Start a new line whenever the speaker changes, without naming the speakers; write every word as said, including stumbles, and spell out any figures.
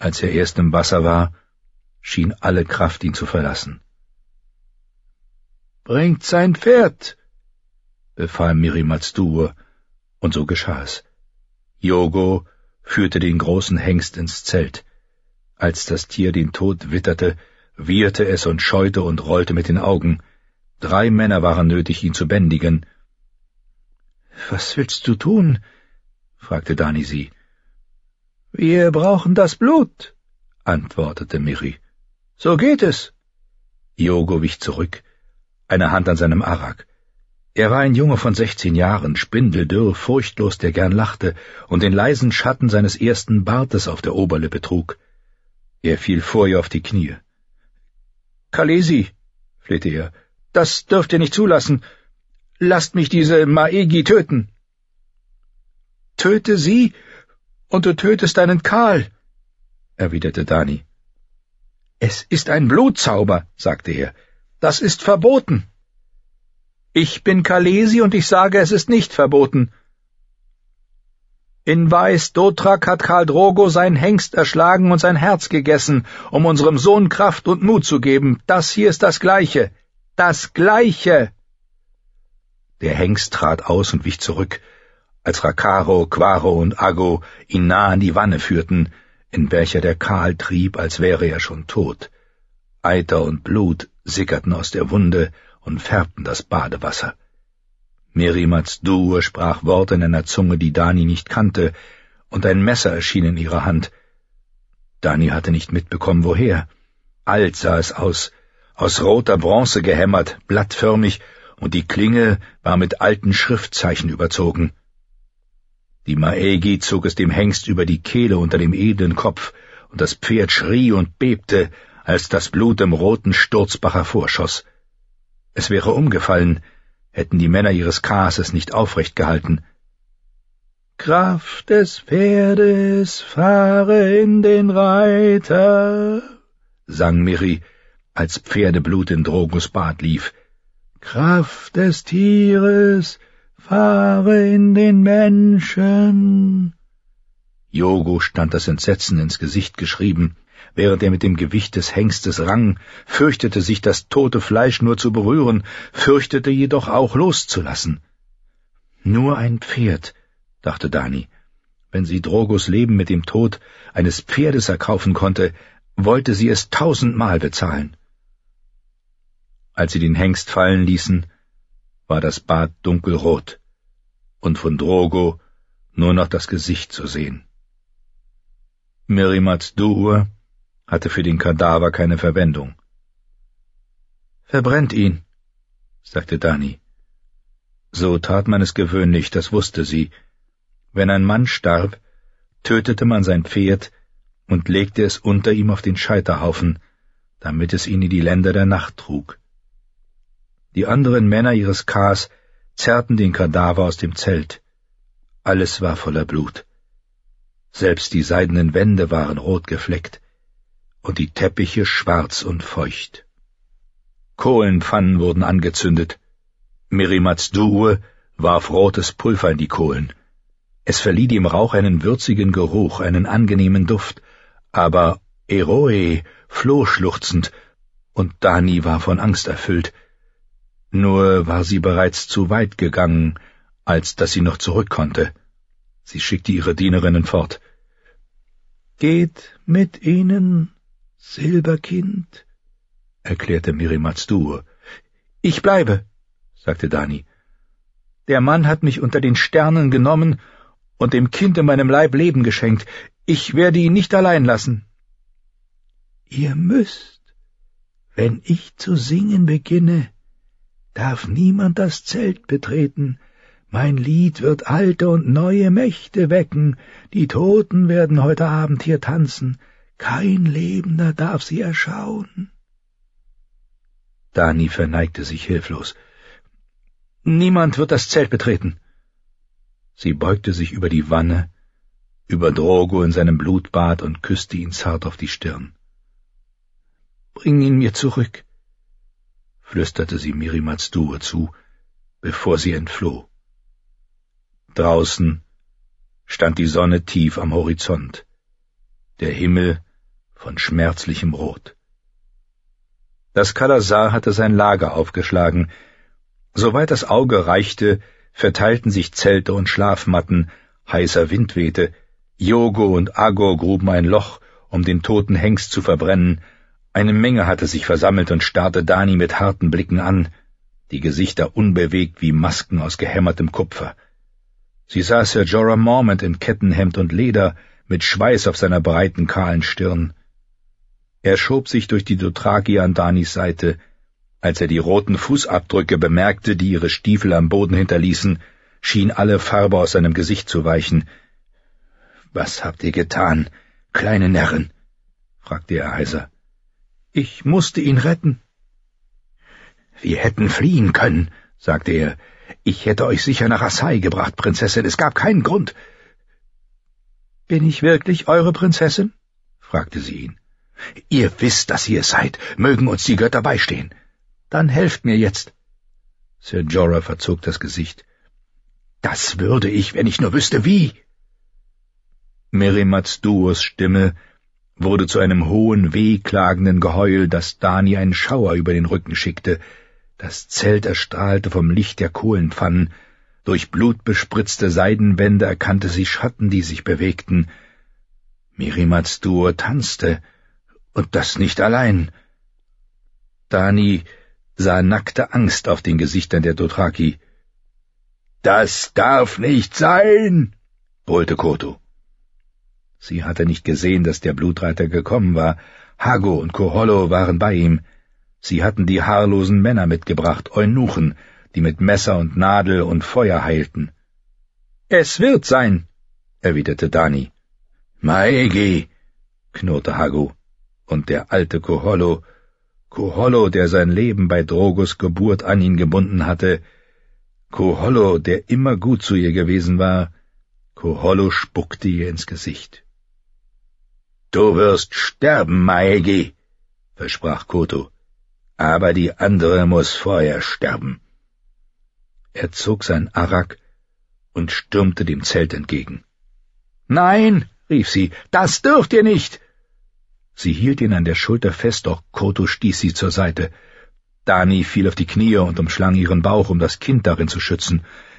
Als er erst im Wasser war, schien alle Kraft ihn zu verlassen. »Bringt sein Pferd«, befahl Miri-Maz-Dur, und so geschah es. Yogo führte den großen Hengst ins Zelt. Als das Tier den Tod witterte, wieherte es und scheute und rollte mit den Augen. Drei Männer waren nötig, ihn zu bändigen. »Was willst du tun?« fragte Dani sie. »Wir brauchen das Blut«, antwortete Miri. »So geht es.« Yogo wich zurück, eine Hand an seinem Arak. Er war ein Junge von sechzehn Jahren, spindeldürr, furchtlos, der gern lachte und den leisen Schatten seines ersten Bartes auf der Oberlippe trug. Er fiel vor ihr auf die Knie. »Kalesi«, flehte er, »das dürft ihr nicht zulassen. Lasst mich diese Maegi töten.« »Töte sie, und du tötest deinen Karl«, erwiderte Dani. »Es ist ein Blutzauber«, sagte er. »Das ist verboten.« »Ich bin Kalesi und ich sage, es ist nicht verboten.« »In Weiß-Dotrak hat Khal Drogo seinen Hengst erschlagen und sein Herz gegessen, um unserem Sohn Kraft und Mut zu geben. Das hier ist das Gleiche. Das Gleiche!« Der Hengst trat aus und wich zurück, als Rakaro, Quaro und Aggo ihn nah an die Wanne führten, in welcher der Karl trieb, als wäre er schon tot. Eiter und Blut sickerten aus der Wunde und färbten das Badewasser. Miri-Maz-Dur sprach Worte in einer Zunge, die Dani nicht kannte, und ein Messer erschien in ihrer Hand. Dani hatte nicht mitbekommen, woher. Alt sah es aus, aus roter Bronze gehämmert, blattförmig, und die Klinge war mit alten Schriftzeichen überzogen. Die Maegi zog es dem Hengst über die Kehle unter dem edlen Kopf, und das Pferd schrie und bebte, als das Blut im roten Sturzbach hervorschoss. Es wäre umgefallen, hätten die Männer ihres Kahs es nicht aufrecht gehalten. »Kraft des Pferdes, fahre in den Reiter«, sang Miri, als Pferdeblut in Drogos Bart lief. »Kraft des Tieres, fahre in den Menschen.« Yogo stand das Entsetzen ins Gesicht geschrieben. Während er mit dem Gewicht des Hengstes rang, fürchtete sich das tote Fleisch nur zu berühren, fürchtete jedoch auch loszulassen. »Nur ein Pferd«, dachte Dani. Wenn sie Drogos Leben mit dem Tod eines Pferdes erkaufen konnte, wollte sie es tausendmal bezahlen. Als sie den Hengst fallen ließen, war das Bad dunkelrot und von Drogo nur noch das Gesicht zu sehen. Miri-Maz-Dur hatte für den Kadaver keine Verwendung. »Verbrennt ihn«, sagte Dani. So tat man es gewöhnlich, das wusste sie. Wenn ein Mann starb, tötete man sein Pferd und legte es unter ihm auf den Scheiterhaufen, damit es ihn in die Länder der Nacht trug. Die anderen Männer ihres Kahs zerrten den Kadaver aus dem Zelt. Alles war voller Blut. Selbst die seidenen Wände waren rot gefleckt und die Teppiche schwarz und feucht. Kohlenpfannen wurden angezündet. Miri-Maz-Dur warf rotes Pulver in die Kohlen. Es verlieh dem Rauch einen würzigen Geruch, einen angenehmen Duft, aber Eroe floh schluchzend, und Dani war von Angst erfüllt. Nur war sie bereits zu weit gegangen, als dass sie noch zurück konnte. Sie schickte ihre Dienerinnen fort. »Geht mit ihnen, Silberkind«, erklärte Miri-Maz-Dur. »Ich bleibe«, sagte Dani. »Der Mann hat mich unter den Sternen genommen und dem Kind in meinem Leib Leben geschenkt. Ich werde ihn nicht allein lassen.« »Ihr müsst. Wenn ich zu singen beginne, darf niemand das Zelt betreten. Mein Lied wird alte und neue Mächte wecken. Die Toten werden heute Abend hier tanzen. Kein Lebender darf sie erschauen.« Dani verneigte sich hilflos. »Niemand wird das Zelt betreten.« Sie beugte sich über die Wanne, über Drogo in seinem Blutbad und küsste ihn zart auf die Stirn. »Bring ihn mir zurück«, flüsterte sie Miri-Maz-Dur zu, bevor sie entfloh. Draußen stand die Sonne tief am Horizont. Der Himmel von schmerzlichem Rot. Das Kalasar hatte sein Lager aufgeschlagen. Soweit das Auge reichte, verteilten sich Zelte und Schlafmatten, heißer Wind wehte, Yogo und Agor gruben ein Loch, um den toten Hengst zu verbrennen. Eine Menge hatte sich versammelt und starrte Dani mit harten Blicken an, die Gesichter unbewegt wie Masken aus gehämmertem Kupfer. Sie sah Sir Jorah Mormont in Kettenhemd und Leder, mit Schweiß auf seiner breiten, kahlen Stirn. Er schob sich durch die Dothraki an Danis Seite. Als er die roten Fußabdrücke bemerkte, die ihre Stiefel am Boden hinterließen, schien alle Farbe aus seinem Gesicht zu weichen. »Was habt ihr getan, kleine Närrin?« fragte er heiser. »Ich musste ihn retten.« »Wir hätten fliehen können«, sagte er. »Ich hätte euch sicher nach Asai gebracht, Prinzessin. Es gab keinen Grund.« »Bin ich wirklich eure Prinzessin?« fragte sie ihn. »Ihr wisst, dass ihr es seid. Mögen uns die Götter beistehen. Dann helft mir jetzt.« Sir Jorah verzog das Gesicht. »Das würde ich, wenn ich nur wüsste, wie.« Merimats Duos Stimme wurde zu einem hohen, wehklagenden Geheul, das Dani einen Schauer über den Rücken schickte. Das Zelt erstrahlte vom Licht der Kohlenpfannen. Durch blutbespritzte Seidenwände erkannte sie Schatten, die sich bewegten. Merimats Duo tanzte, und das nicht allein. Dani sah nackte Angst auf den Gesichtern der Dothraki. »Das darf nicht sein«, brüllte Koto. Sie hatte nicht gesehen, dass der Blutreiter gekommen war. Hago und Kohollo waren bei ihm. Sie hatten die haarlosen Männer mitgebracht, Eunuchen, die mit Messer und Nadel und Feuer heilten. »Es wird sein«, erwiderte Dani. »Maegi«, knurrte Hago, und der alte Kohollo, Kohollo, der sein Leben bei Drogos Geburt an ihn gebunden hatte, Kohollo, der immer gut zu ihr gewesen war, Kohollo spuckte ihr ins Gesicht. »Du wirst sterben, Maegi«, versprach Koto, »aber die andere muss vorher sterben.« Er zog sein Arak und stürmte dem Zelt entgegen. »Nein«, rief sie, »das dürft ihr nicht!« Sie hielt ihn an der Schulter fest, doch Koto stieß sie zur Seite. Dani fiel auf die Knie und umschlang ihren Bauch, um das Kind darin zu schützen.